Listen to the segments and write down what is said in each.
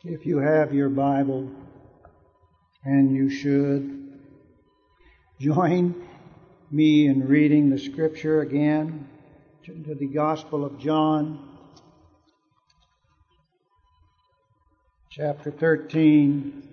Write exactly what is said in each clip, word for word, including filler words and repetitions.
If you have your Bible, and you should, join me in reading the Scripture again to the Gospel of John, chapter thirteen.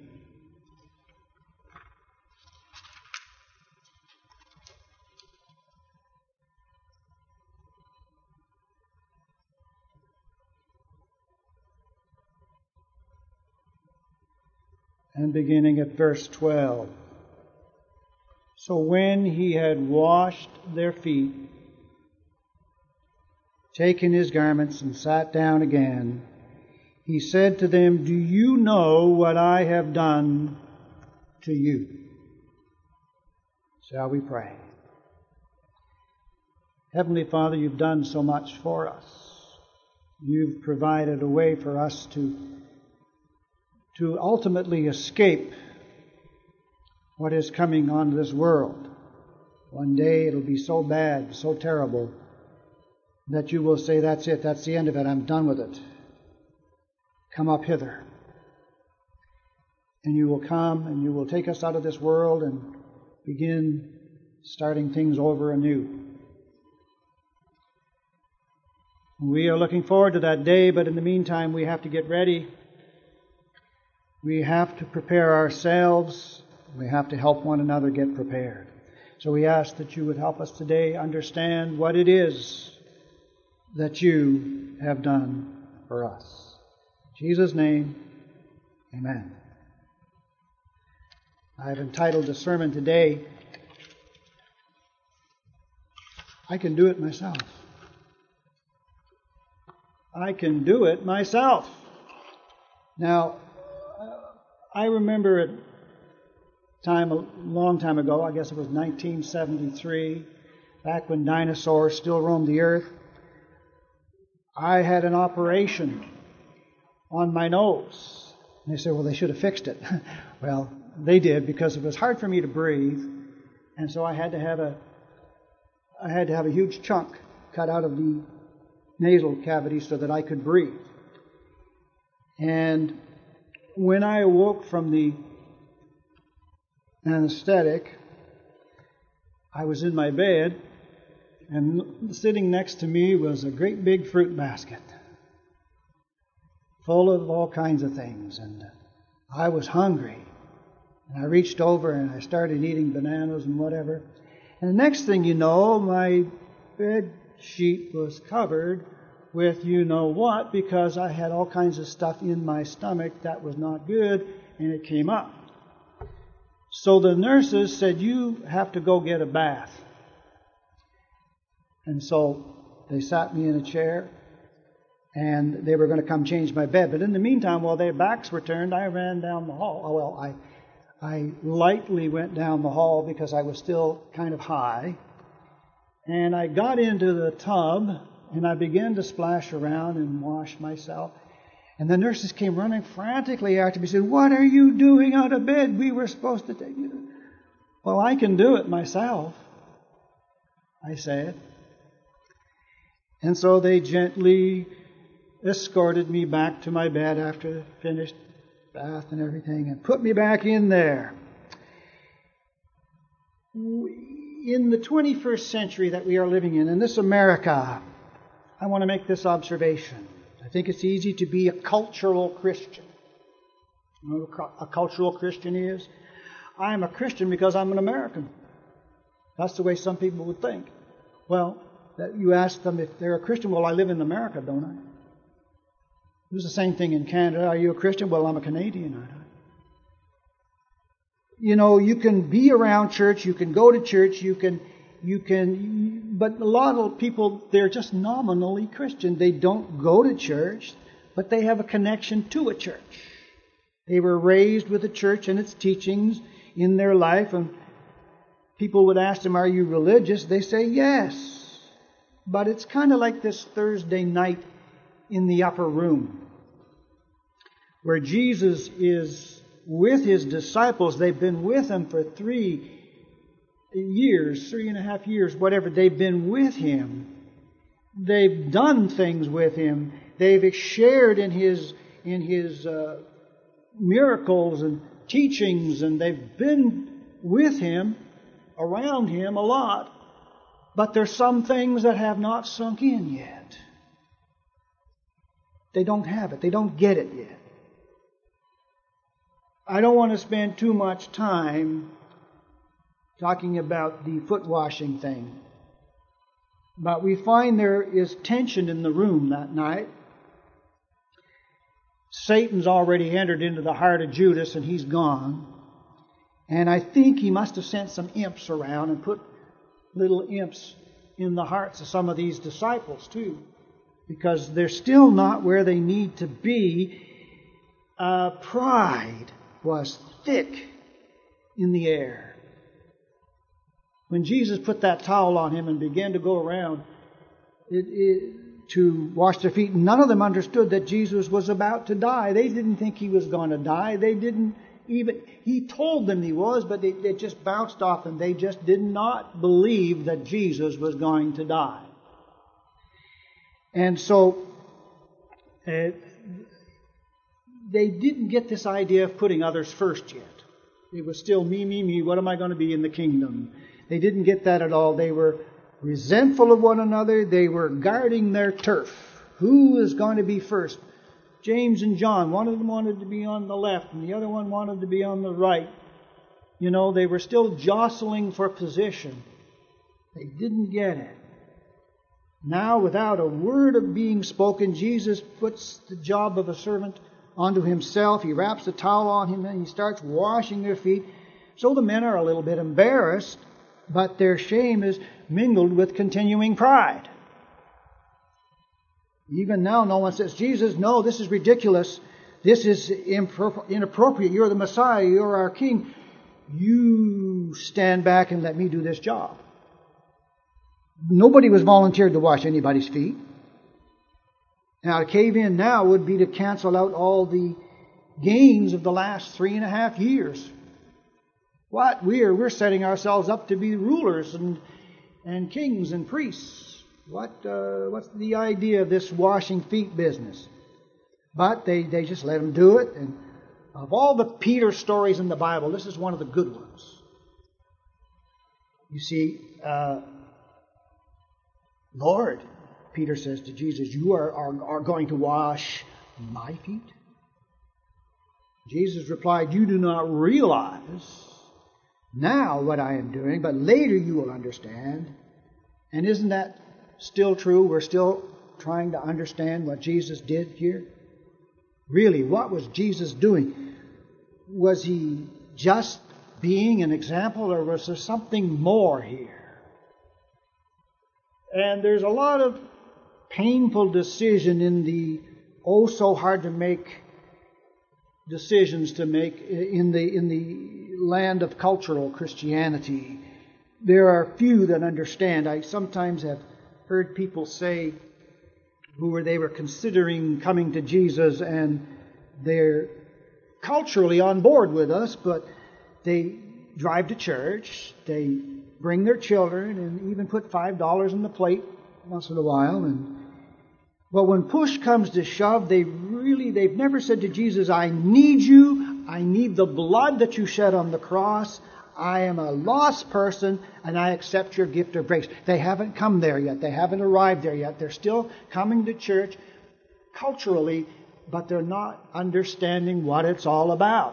And beginning at verse twelve. So when he had washed their feet, taken his garments and sat down again, he said to them, "Do you know what I have done to you?" Shall we pray? Heavenly Father, you've done so much for us. You've provided a way for us to to ultimately escape what is coming on this world. One day it'll be so bad, so terrible, that you will say, "That's it, that's the end of it, I'm done with it. Come up hither." And you will come and you will take us out of this world and begin starting things over anew. We are looking forward to that day, but in the meantime we have to get ready. We have to prepare ourselves. We have to help one another get prepared. So we ask that you would help us today understand what it is that you have done for us. In Jesus' name, amen. I've entitled the sermon today, "I Can Do It Myself." I can do it myself. Now, I remember a time, a long time ago, I guess it was nineteen seventy-three, back when dinosaurs still roamed the earth, I had an operation on my nose. And they said, well, they should have fixed it. Well, they did, because it was hard for me to breathe, and so I had to have a, I had to have a huge chunk cut out of the nasal cavity so that I could breathe. And when I awoke from the anesthetic, I was in my bed, and sitting next to me was a great big fruit basket full of all kinds of things. And I was hungry. And I reached over and I started eating bananas and whatever. And the next thing you know, my bed sheet was covered with you know what, because I had all kinds of stuff in my stomach that was not good, and it came up. So the nurses said, "You have to go get a bath." And so they sat me in a chair, and they were going to come change my bed. But in the meantime, while their backs were turned, I ran down the hall. Oh, well, I, I lightly went down the hall because I was still kind of high. And I got into the tub, and I began to splash around and wash myself. And the nurses came running frantically after me and said, "What are you doing out of bed? We were supposed to take you." "Well, I can do it myself," I said. And so they gently escorted me back to my bed after the finished bath and everything, and put me back in there. In the twenty-first century that we are living in, in this America, I want to make this observation. I think it's easy to be a cultural Christian. You know what a cultural Christian is? I'm a Christian because I'm an American. That's the way some people would think. Well, that you ask them if they're a Christian. Well, I live in America, don't I? It was the same thing in Canada. Are you a Christian? Well, I'm a Canadian, aren't I? You know, you can be around church, you can go to church, you can You can, but a lot of people, they're just nominally Christian. They don't go to church, but they have a connection to a church. They were raised with the church and its teachings in their life, and people would ask them, "Are you religious?" They say, "Yes." But it's kind of like this Thursday night in the upper room, where Jesus is with His disciples. They've been with Him for three years, three and a half years, whatever. They've been with Him. They've done things with Him. They've shared in His in His uh, miracles and teachings, and they've been with Him, around Him a lot, but there's some things that have not sunk in yet. They don't have it. They don't get it yet. I don't want to spend too much time talking about the foot washing thing. But we find there is tension in the room that night. Satan's already entered into the heart of Judas and he's gone. And I think he must have sent some imps around and put little imps in the hearts of some of these disciples too. Because they're still not where they need to be. Uh, pride was thick in the air. When Jesus put that towel on him and began to go around it, it, to wash their feet, none of them understood that Jesus was about to die. They didn't think He was going to die. They didn't even, He told them He was, but they, they just bounced off and they just did not believe that Jesus was going to die. And so uh, they didn't get this idea of putting others first yet. It was still me, me, me. What am I going to be in the kingdom? They didn't get that at all. They were resentful of one another. They were guarding their turf. Who is going to be first? James and John, one of them wanted to be on the left and the other one wanted to be on the right. You know, they were still jostling for position. They didn't get it. Now, without a word of being spoken, Jesus puts the job of a servant onto Himself. He wraps the towel on him and He starts washing their feet. So the men are a little bit embarrassed, but their shame is mingled with continuing pride. Even now, no one says, Jesus, no, this is ridiculous. This is inappropriate. You're the Messiah. You're our King. You stand back and let me do this job. Nobody was volunteered to wash anybody's feet. Now, to cave in now would be to cancel out all the gains of the last three and a half years. What? We're, we're setting ourselves up to be rulers and, and kings and priests. What, uh, what's the idea of this washing feet business? But they, they just let them do it. And of all the Peter stories in the Bible, this is one of the good ones. You see, uh, Lord, Peter says to Jesus, you are, are, are going to wash my feet? Jesus replied, you do not realize now what I am doing, but later you will understand. And isn't that still true? We're still trying to understand what Jesus did here. Really, what was Jesus doing? Was He just being an example, or was there something more here? And there's a lot of painful decision in the oh so hard to make decisions to make in the in the land of cultural Christianity. There are few that understand. I sometimes have heard people say who were they were considering coming to Jesus and they're culturally on board with us, but they drive to church, they bring their children and even put five dollars in the plate once in a while. And but when push comes to shove, they really, they've never said to Jesus, I need you. I need the blood that you shed on the cross. I am a lost person and I accept your gift of grace. They haven't come there yet. They haven't arrived there yet. They're still coming to church culturally, but they're not understanding what it's all about.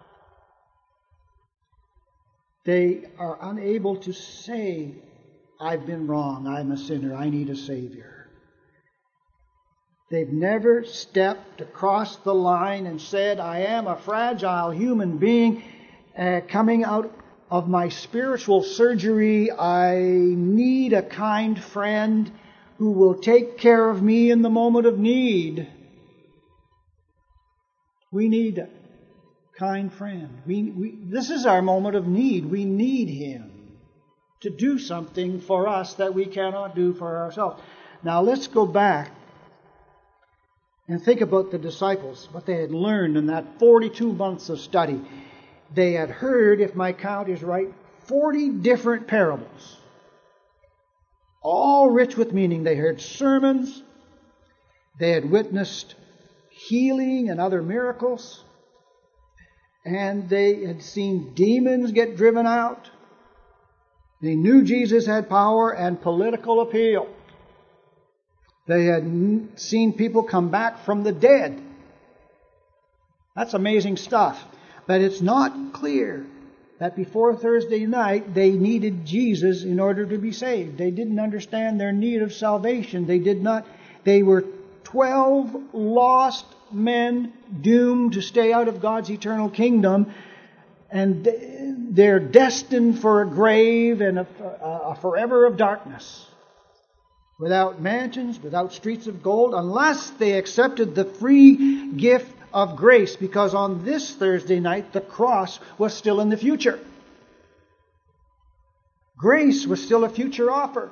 They are unable to say, I've been wrong. I'm a sinner. I need a Savior. They've never stepped across the line and said, I am a fragile human being uh, coming out of my spiritual surgery. I need a kind friend who will take care of me in the moment of need. We need a kind friend. We, we, this is our moment of need. We need Him to do something for us that we cannot do for ourselves. Now let's go back and think about the disciples, what they had learned in that forty-two months of study. They had heard, if my count is right, forty different parables, all rich with meaning. They heard sermons. They had witnessed healing and other miracles. and they had seen demons get driven out. They knew Jesus had power and political appeal. They had seen people come back from the dead. That's amazing stuff. But it's not clear that before Thursday night they needed Jesus in order to be saved. They didn't understand their need of salvation. They did not. They were twelve lost men doomed to stay out of God's eternal kingdom, and they're destined for a grave and a, a forever of darkness, without mansions, without streets of gold, unless they accepted the free gift of grace, because on this Thursday night the cross was still in the future. Grace was still a future offer.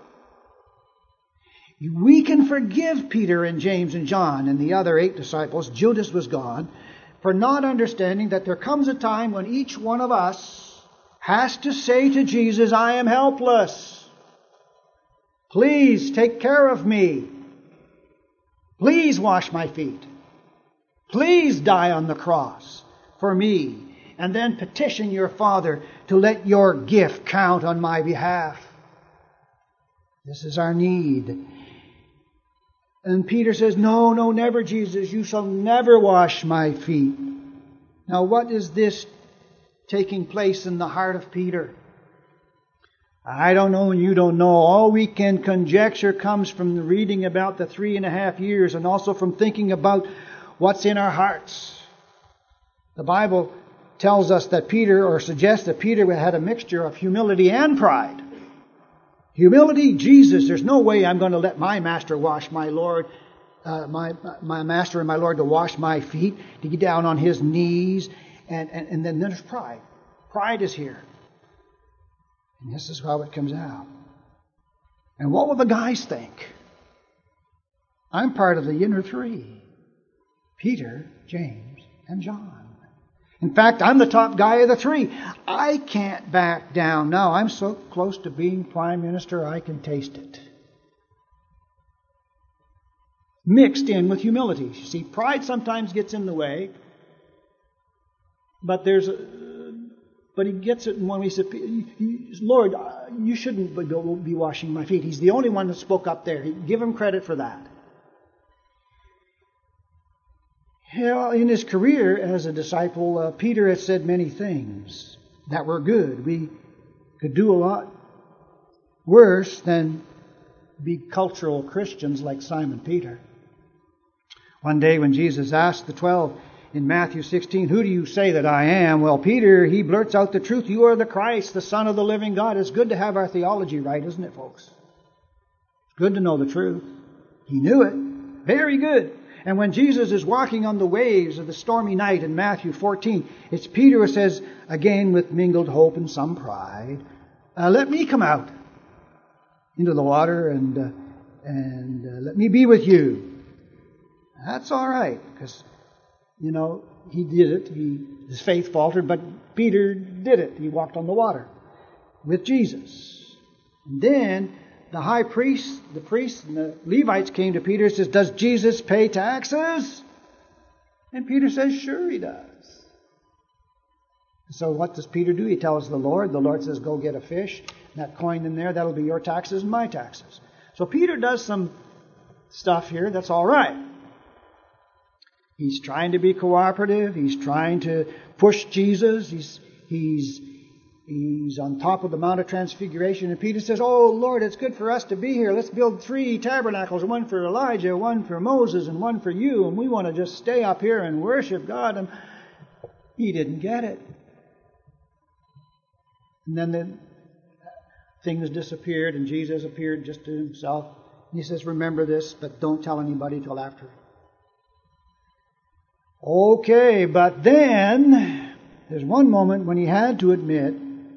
We can forgive Peter and James and John and the other eight disciples, Judas was gone, for not understanding that there comes a time when each one of us has to say to Jesus, I am helpless. Please take care of me. Please wash my feet. Please die on the cross for me. And then petition your Father to let your gift count on my behalf. This is our need. And Peter says, no, no, never, Jesus. You shall never wash my feet. Now, what is this taking place in the heart of Peter? I don't know and you don't know. All we can conjecture comes from the reading about the three and a half years and also from thinking about what's in our hearts. The Bible tells us that Peter, or suggests that Peter had a mixture of humility and pride. Humility, Jesus, there's no way I'm going to let my master wash my Lord, uh, my my master and my Lord to wash my feet, to get down on his knees. And, and, and then there's pride. Pride is here. And this is how it comes out. And what will the guys think? I'm part of the inner three. Peter, James, and John. In fact, I'm the top guy of the three. I can't back down now. I'm so close to being prime minister, I can taste it. Mixed in with humility. You see, pride sometimes gets in the way. But there's a, but he gets it when we say, Lord, you shouldn't be washing my feet. He's the only one that spoke up there. Give him credit for that. Well, in his career as a disciple, uh, Peter has said many things that were good. We could do a lot worse than be cultural Christians like Simon Peter. One day when Jesus asked the twelve in Matthew sixteen, who do you say that I am? Well, Peter, he blurts out the truth. You are the Christ, the Son of the living God. It's good to have our theology right, isn't it, folks? It's good to know the truth. He knew it. Very good. And when Jesus is walking on the waves of the stormy night in Matthew fourteen, it's Peter who says, again with mingled hope and some pride, uh, let me come out into the water and, uh, and uh, let me be with you. That's all right, because, you know, he did it. He, his faith faltered, but Peter did it. He walked on the water with Jesus. And then the high priest, the priests, and the Levites came to Peter and says, does Jesus pay taxes? And Peter says, sure he does. So what does Peter do? He tells the Lord. The Lord says, go get a fish. That coin in there, that'll be your taxes and my taxes. So Peter does some stuff here that's all right. He's trying to be cooperative. He's trying to push Jesus. He's, he's, He's on top of the Mount of Transfiguration, and Peter says, oh, Lord, it's good for us to be here. Let's build three tabernacles, one for Elijah, one for Moses, and one for you, and we want to just stay up here and worship God. And he didn't get it. And then the things disappeared, and Jesus appeared just to himself. And he says, remember this, but don't tell anybody till after. Okay, but then there's one moment when he had to admit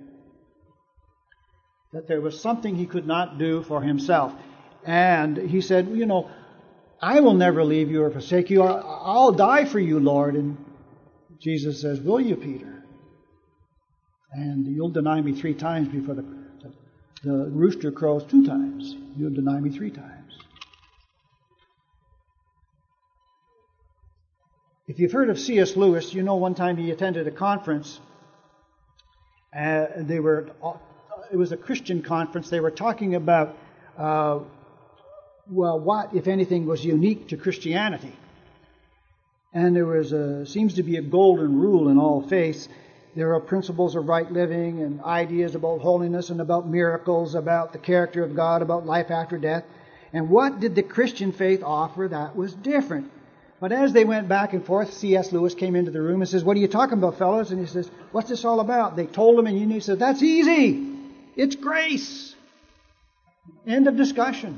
that there was something he could not do for himself. And he said, you know, I will never leave you or forsake you. I'll die for you, Lord. And Jesus says, will you, Peter? And you'll deny me three times before the, the rooster crows two times. You'll deny me three times. If you've heard of C S Lewis, you know one time he attended a conference. Uh, they were, it was a Christian conference. They were talking about, uh, well, what, if anything, was unique to Christianity. And there was a, seems to be a golden rule in all faiths. There are principles of right living and ideas about holiness and about miracles, about the character of God, about life after death. And what did the Christian faith offer that was different? But as they went back and forth, C S Lewis came into the room and says, "What are you talking about, fellows?" And he says, "What's this all about?" They told him, and he said, "That's easy. It's grace." End of discussion.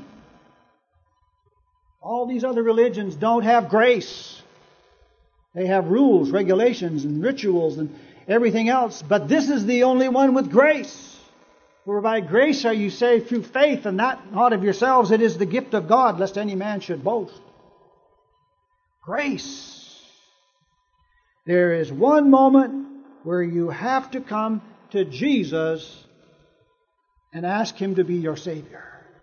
All these other religions don't have grace. They have rules, regulations, and rituals and everything else. But this is the only one with grace. For by grace are you saved through faith, and that not of yourselves. It is the gift of God, lest any man should boast. Grace. There is one moment where you have to come to Jesus and ask Him to be your Savior.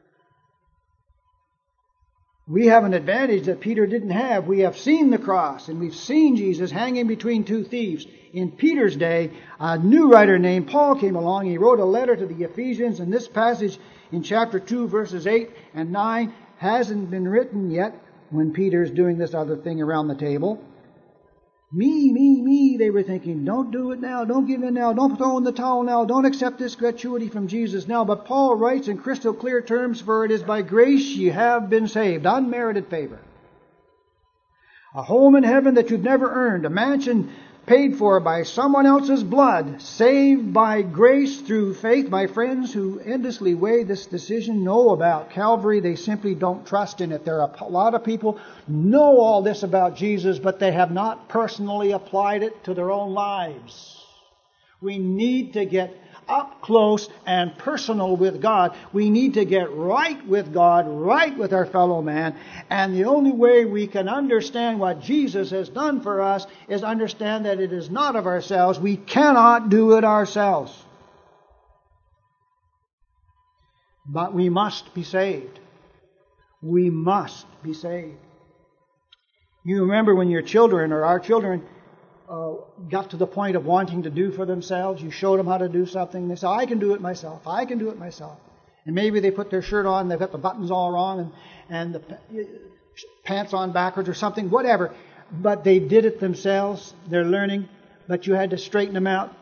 We have an advantage that Peter didn't have. We have seen the cross, and we've seen Jesus hanging between two thieves. In Peter's day, a new writer named Paul came along. He wrote a letter to the Ephesians, and this passage in chapter two, verses eight and nine hasn't been written yet when Peter's doing this other thing around the table. Me, me, me, they were thinking, don't do it now, don't give in now, don't throw in the towel now, don't accept this gratuity from Jesus now. But Paul writes in crystal clear terms, "For it is by grace ye have been saved," unmerited favor. A home in heaven that you've never earned, a mansion paid for by someone else's blood, saved by grace through faith. My friends who endlessly weigh this decision know about Calvary. They simply don't trust in it. There are a lot of people know all this about Jesus, but they have not personally applied it to their own lives. We need to get up close and personal with God. We need to get right with God, right with our fellow man. And the only way we can understand what Jesus has done for us is understand that it is not of ourselves. We cannot do it ourselves. But we must be saved. We must be saved. You remember when your children or our children Uh, got to the point of wanting to do for themselves. You showed them how to do something. They say, "I can do it myself. I can do it myself." And maybe they put their shirt on, they've got the buttons all wrong, and, and the pants on backwards or something, whatever. But they did it themselves. They're learning, but you had to straighten them out.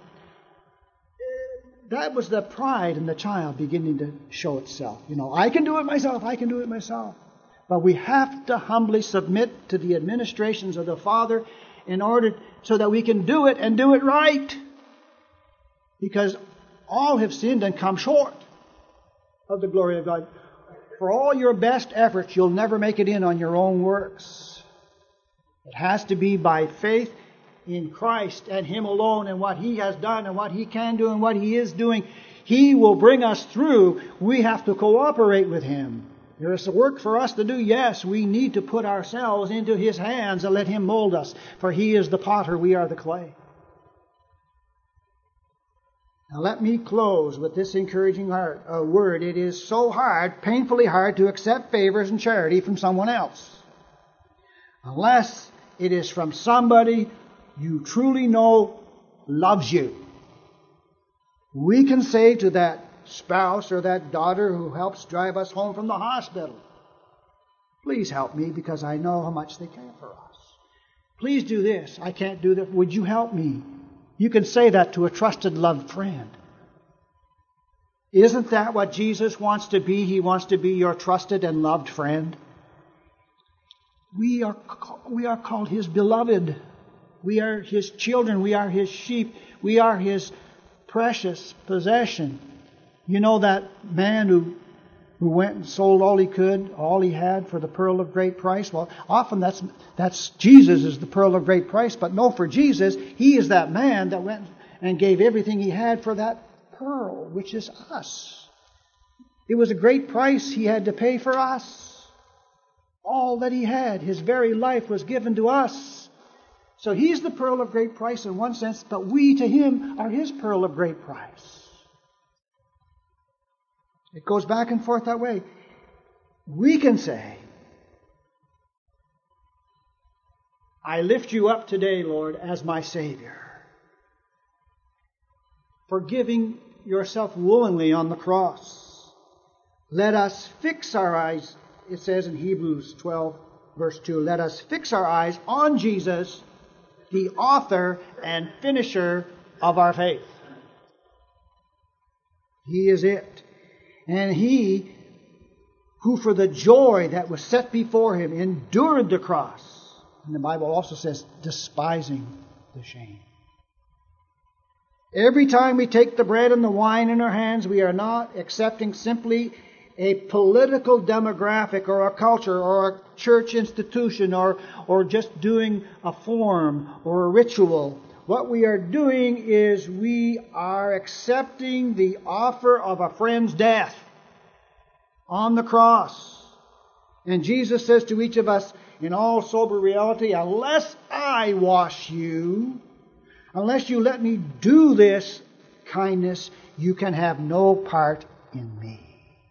That was the pride in the child beginning to show itself. You know, I can do it myself. I can do it myself. But we have to humbly submit to the administrations of the Father in order so that we can do it and do it right. Because all have sinned and come short of the glory of God. For all your best efforts, you'll never make it in on your own works. It has to be by faith in Christ and Him alone and what He has done and what He can do and what He is doing. He will bring us through. We have to cooperate with Him. There is work for us to do, yes. We need to put ourselves into His hands and let Him mold us. For He is the potter, we are the clay. Now let me close with this encouraging heart, uh, word. It is so hard, painfully hard, to accept favors and charity from someone else. Unless it is from somebody you truly know loves you. We can say to that spouse or that daughter who helps drive us home from the hospital, "Please help me because I know how much they care for us. Please do this. I can't do that. Would you help me?" You can say that to a trusted, loved friend. Isn't that what Jesus wants to be? He wants to be your trusted and loved friend. We are, we are called His beloved. We are His children. We are His sheep. We are His precious possession. You know that man who who went and sold all he could, all he had for the pearl of great price? Well, often that's that's Jesus is the pearl of great price, but no, for Jesus, He is that man that went and gave everything he had for that pearl, which is us. It was a great price He had to pay for us. All that He had, His very life was given to us. So He's the pearl of great price in one sense, but we to Him are His pearl of great price. It goes back and forth that way. We can say, I lift you up today, Lord, as my Savior. For giving yourself willingly on the cross. Let us fix our eyes, it says in Hebrews twelve, verse two, let us fix our eyes on Jesus, the author and finisher of our faith. He is it. And He who for the joy that was set before Him endured the cross. And the Bible also says, despising the shame. Every time we take the bread and the wine in our hands, we are not accepting simply a political demographic or a culture or a church institution or, or just doing a form or a ritual. What we are doing is we are accepting the offer of a friend's death on the cross. And Jesus says to each of us in all sober reality, unless I wash you, unless you let me do this kindness, you can have no part in me.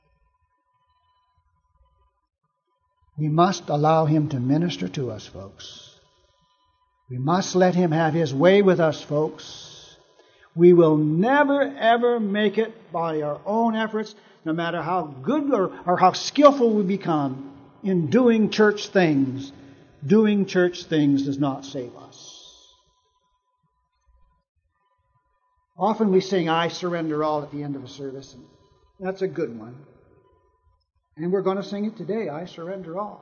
We must allow Him to minister to us, folks. We must let Him have His way with us, folks. We will never, ever make it by our own efforts, no matter how good or, or how skillful we become in doing church things. Doing church things does not save us. Often we sing, I surrender all at the end of a service. And that's a good one. And we're going to sing it today, I surrender all.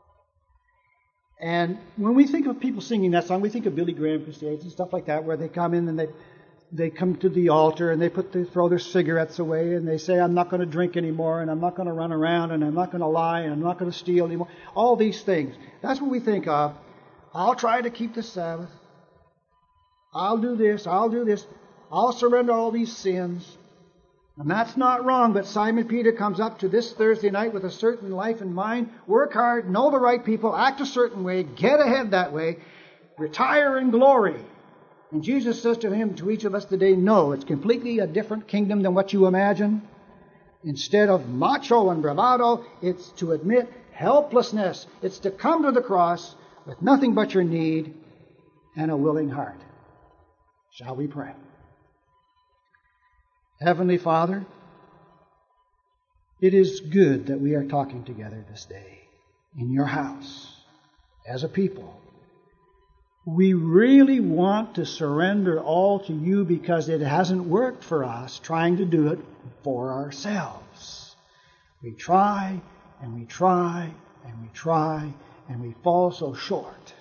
And when we think of people singing that song, we think of Billy Graham crusades and stuff like that, where they come in and they they come to the altar and they put they throw their cigarettes away and they say, I'm not going to drink anymore and I'm not going to run around and I'm not going to lie and I'm not going to steal anymore. All these things. That's what we think of. I'll try to keep the Sabbath. I'll do this. I'll do this. I'll surrender all these sins. And that's not wrong, but Simon Peter comes up to this Thursday night with a certain life in mind. Work hard, know the right people, act a certain way, get ahead that way, retire in glory. And Jesus says to him, to each of us today, no, it's completely a different kingdom than what you imagine. Instead of macho and bravado, it's to admit helplessness. It's to come to the cross with nothing but your need and a willing heart. Shall we pray? Heavenly Father, it is good that we are talking together this day in your house as a people. We really want to surrender all to you because it hasn't worked for us trying to do it for ourselves. We try and we try and we try and we fall so short.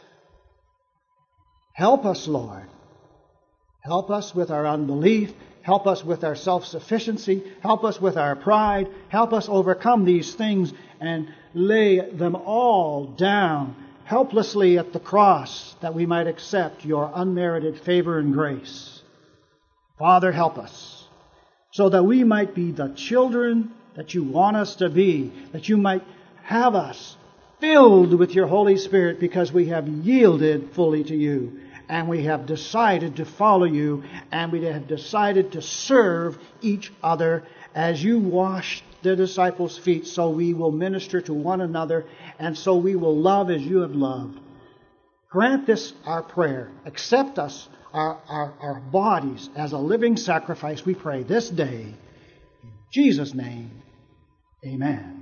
Help us, Lord. Help us with our unbelief. Help us with our self-sufficiency. Help us with our pride. Help us overcome these things and lay them all down helplessly at the cross that we might accept your unmerited favor and grace. Father, help us so that we might be the children that you want us to be, that you might have us filled with your Holy Spirit because we have yielded fully to you. And we have decided to follow you, and we have decided to serve each other as you washed the disciples' feet, so we will minister to one another, and so we will love as you have loved. Grant this our prayer. Accept us, our, our, our bodies, as a living sacrifice, we pray this day. In Jesus' name, amen.